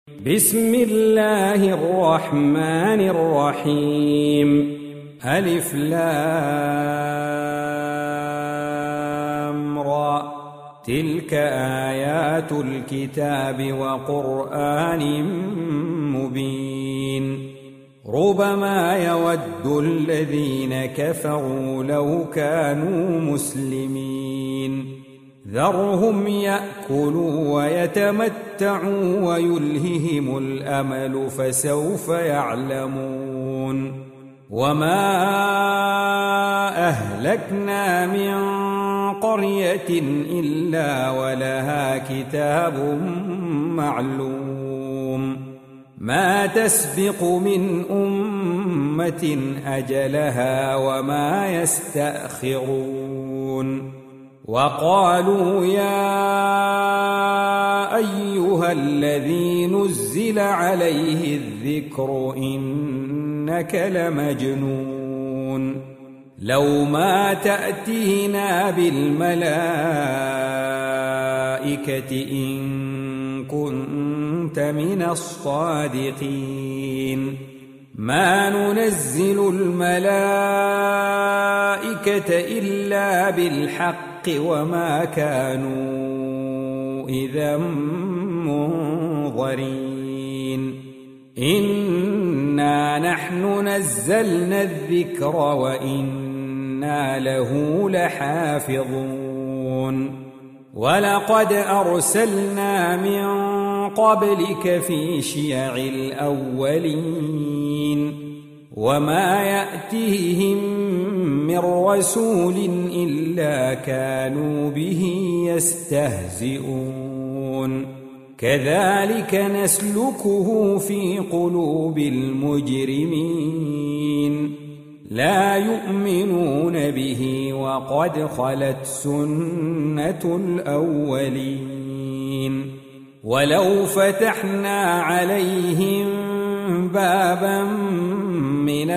بسم الله الرحمن الرحيم. ألف لام را. تلك آيات الكتاب وقرآن مبين. ربما يود الذين كفروا لو كانوا مسلمين. ذرهم يأكلوا ويتمتعوا ويلههم الأمل فسوف يعلمون. وما أهلكنا من قرية إلا ولها كتاب معلوم. ما تسبق من أمة أجلها وما يستأخرون. وقالوا يا أيها الذي نزل عليه الذكر إنك لمجنون. لو ما تأتينا بالملائكة إن كنت من الصادقين. ما ننزل الملائكة إلا بالحق وما كانوا إذا منظرين. إنا نحن نزلنا الذكر وإنا له لحافظون. ولقد أرسلنا من قبلك في شيع الأولين. وما يأتيهم من رسول إلا كانوا به يستهزئون. كذلك نسلكه في قلوب المجرمين. لا يؤمنون به وقد خلت سنة الأولين. ولو فتحنا عليهم بابا من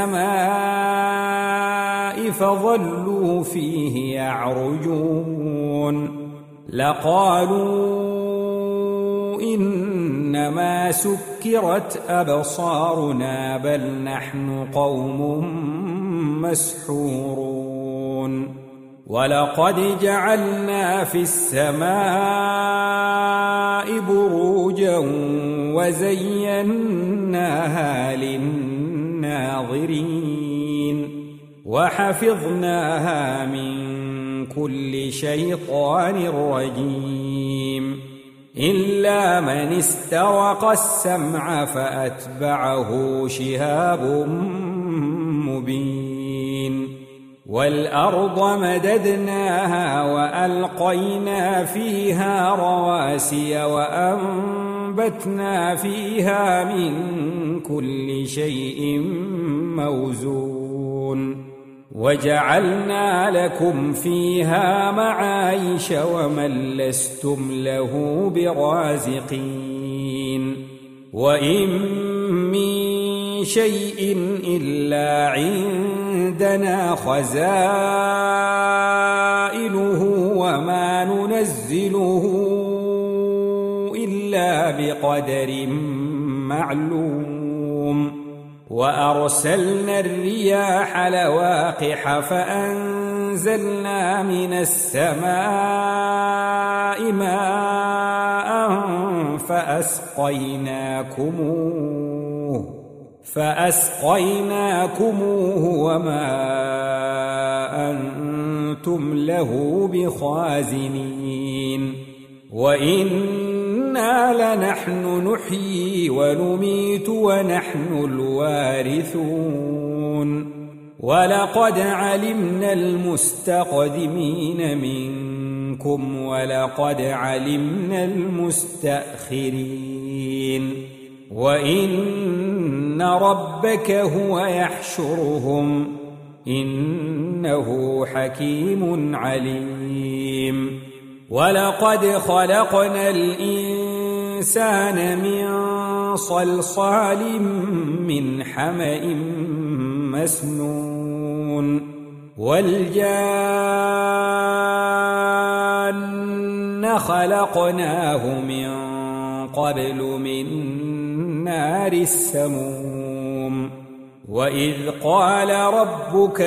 السماء فظلوا فيه يعرجون لقالوا إنما سكرت أبصارنا بل نحن قوم مسحورون. ولقد جعلنا في السماء بروجا وزيناها للناظرين وحفظناها من كل شيطان رجيم إلا من استرق السمع فأتبعه شهاب مبين. والأرض مددناها وألقينا فيها رواسي وأنبتنا فيها من كل شيء موزون. وجعلنا لكم فيها معايش ومن لستم له برازقين. وإن من شيء إلا عندنا خزائنه وما ننزله إلا بقدر معلوم. وأرسلنا الرياح لواقح فأنزلنا من السماء ماء فأسقيناكموه وما أنتم له بخازنين. وإنا لنحن نحيي ونميت ونحن الوارثون. ولقد علمنا المستقدمين منكم ولقد علمنا المستأخرين. وإن ربك هو يحشرهم إنه حكيم عليم. ولقد خلقنا الإنسان من صلصال من حمأ مسنون. والجان خلقناه من قبل من نار السموم وإذ قال ربك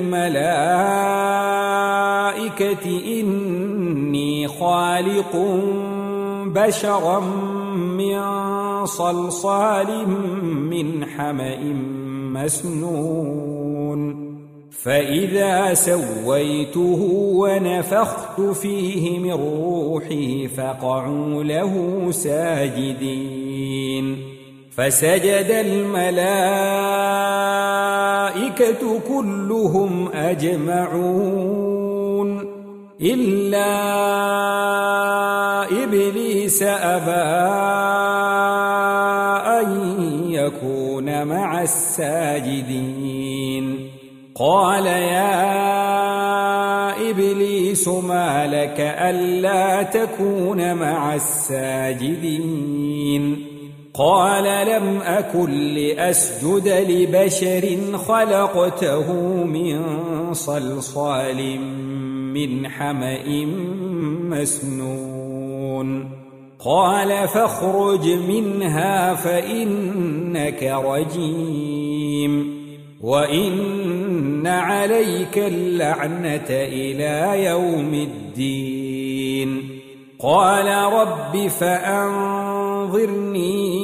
للملائكة إني خالق بشرا من صلصال من حمأ مسنون فإذا سويته ونفخت فيه من روحي فقعوا له ساجدين فسجد الملائكة كلهم أجمعون إلا إبليس أبى أن يكون مع الساجدين قال يا إبليس ما لك ألا تكون مع الساجدين قال لم أكن لأسجد لبشر خلقته من صلصال من حمأ مسنون قال فاخرج منها فإنك رجيم وإن عليك اللعنة إلى يوم الدين قال رب فأنظرني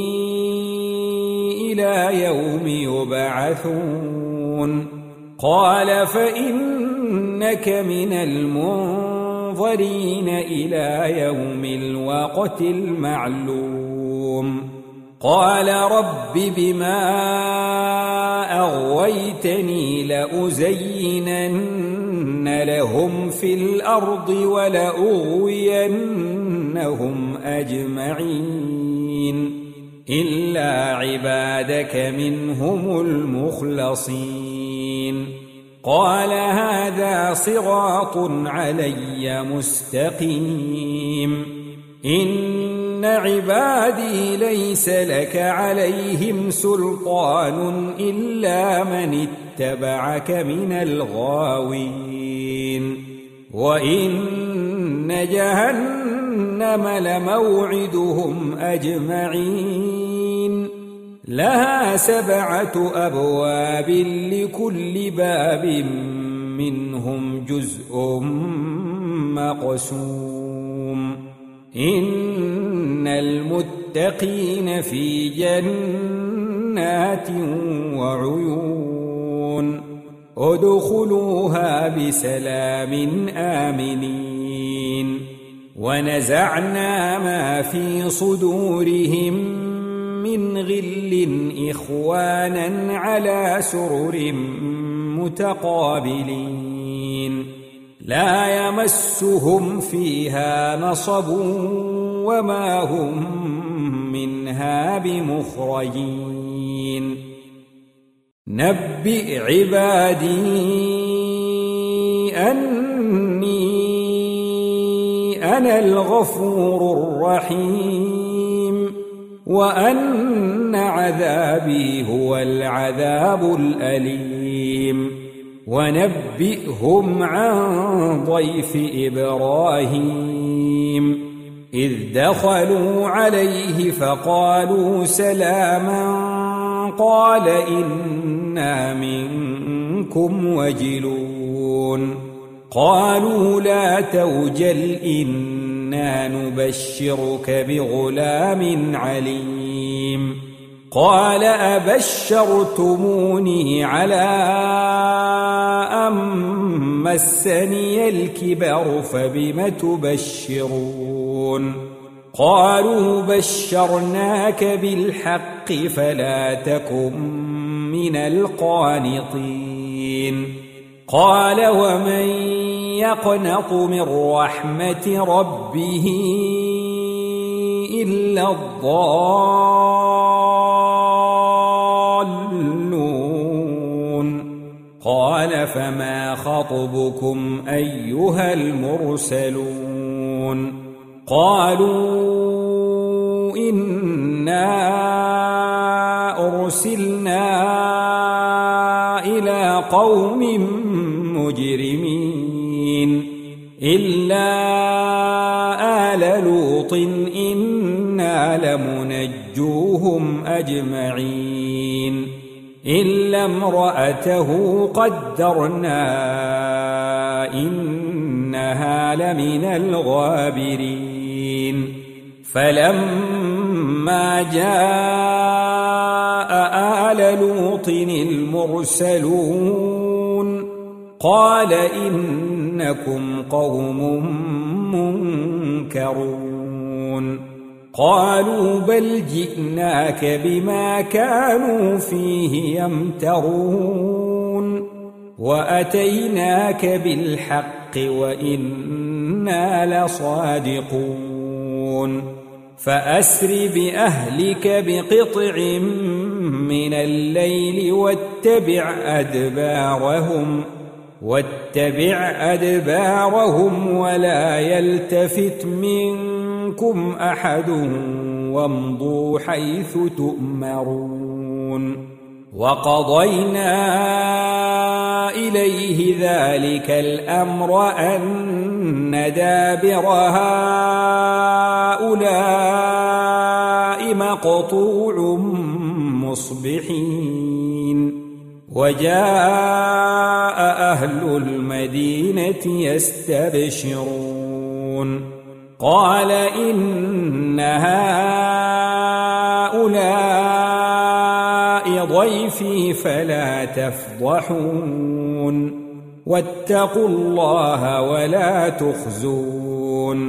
إلى يوم يبعثون قال فإنك من المنظرين إلى يوم الوقت المعلوم قال رب بما أغويتني لأزينن لهم في الأرض ولأغوينهم أجمعين إلا عبادك منهم المخلصين قال هذا صراط علي مستقيم إن عبادي ليس لك عليهم سلطان إلا من اتبعك من الغاوين وإن جهنم لموعدهم أجمعين لها 7 أبواب لكل باب منهم جزء مقسوم إن المتقين في جنات وعيون ادخلوها بسلام آمنين ونزعنا ما في صدورهم من غل إخوانا على سرر متقابلين لا يمسهم فيها نصب وما هم منها بمخرجين نبئ عبادي أني أنا الغفور الرحيم وأن عذابي هو العذاب الأليم ونبئهم عن ضيف إبراهيم إذ دخلوا عليه فقالوا سلاما قال إنا منكم وجلون قالوا لا توجل إنا نبشرك بغلام عليم قال أبشرتموني على أن مسني الكبر فبم تبشرون قالوا بشرناك بالحق فلا تكن من القانطين قال ومن يقنط من رحمة ربه إلا الضالون قال فما خطبكم أيها المرسلون قالوا إنا أرسلنا إلى قوم مجرمين إلا آل لوط إنا لمنجوهم أجمعين إلا امرأته قدرنا إنها لمن الغابرين فلما جاء آل لوط المرسلون قال إنكم قوم منكرون قالوا بل جئناك بما كانوا فيه يمترون وأتيناك بالحق وإنا لصادقون فأسر بأهلك بقطع من الليل واتبع أدبارهم ولا يلتفت منكم أحد وامضوا حيث تؤمرون وقضينا إليه ذلك الأمر أن دابر هؤلاء مقطوع مصبحين وجاء أهل المدينة يستبشرون قال إن هؤلاء ضيفي فلا تفضحون واتقوا الله ولا تخزون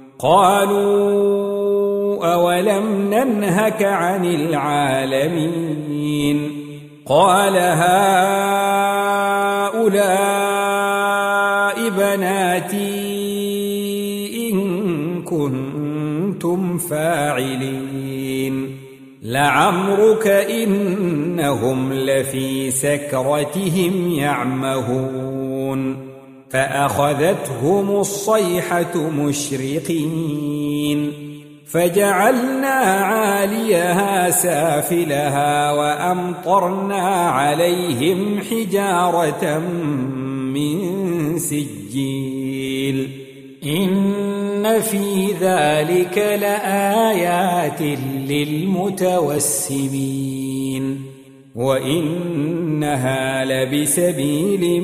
قالوا أولم ننهك عن العالمين قال هؤلاء بناتي إن كنتم فاعلين لعمرك إنهم لفي سكرتهم يعمهون فأخذتهم الصيحة مشرقين فجعلنا عاليها سافلها وأمطرنا عليهم حجارة من سجيل إن في ذلك لآيات للمتوسمين وإنها لبسبيل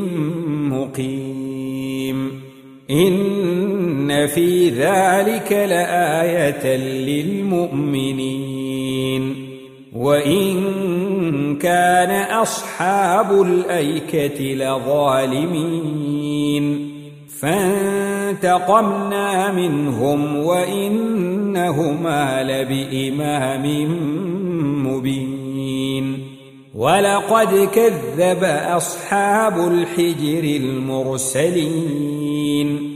مقيم إن في ذلك لآية للمؤمنين وإن كان أصحاب الأيكة لظالمين فانتقمنا منهم وإنهما لبإمام مبين ولقد كذب أصحاب الحجر المرسلين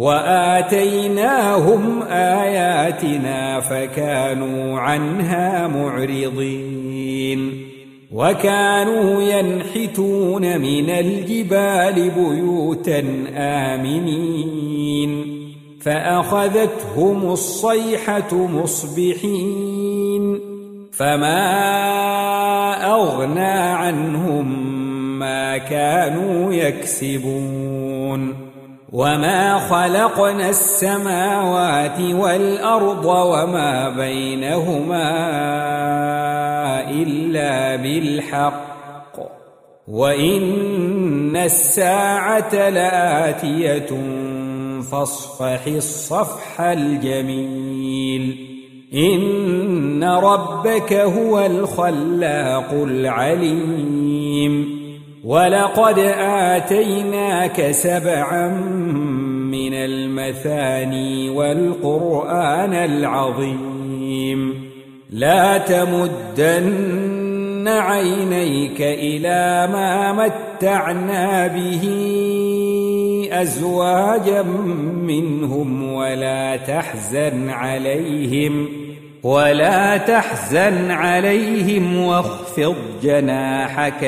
وآتيناهم آياتنا فكانوا عنها معرضين وكانوا ينحتون من الجبال بيوتا آمنين فأخذتهم الصيحة مصبحين فما أغنى عنهم ما كانوا يكسبون وما خلقنا السماوات والأرض وما بينهما إلا بالحق وإن الساعة لآتية فاصفح الصفح الجميل إن ربك هو الخلاق العليم ولقد آتيناك 7 من المثاني والقرآن العظيم لا تمدن عينيك إلى ما متعنا به أزواجا منهم ولا تحزن عليهم واخفض جناحك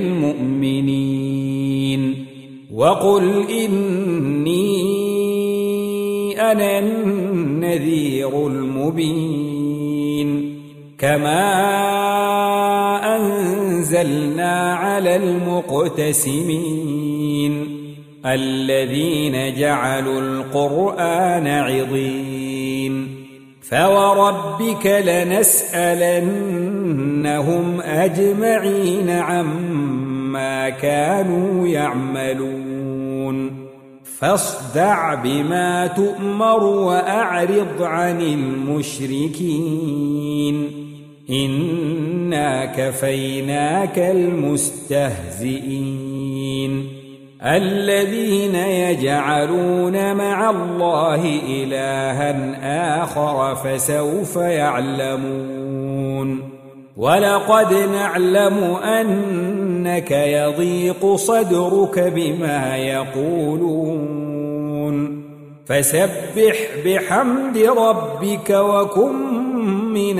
للمؤمنين وقل إني أنا النذير المبين كما أنزلنا على المقتسمين الذين جعلوا القرآن عضين فوربك لنسألنهم أجمعين عما كانوا يعملون فاصدع بما تؤمر وأعرض عن المشركين إنا كفيناك المستهزئين الذين يجعلون مع الله إلها آخر فسوف يعلمون ولقد نعلم أنك يضيق صدرك بما يقولون فسبح بحمد ربك وكن من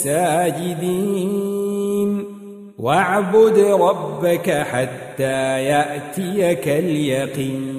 الساجدين واعبد ربك حتى يأتيك اليقين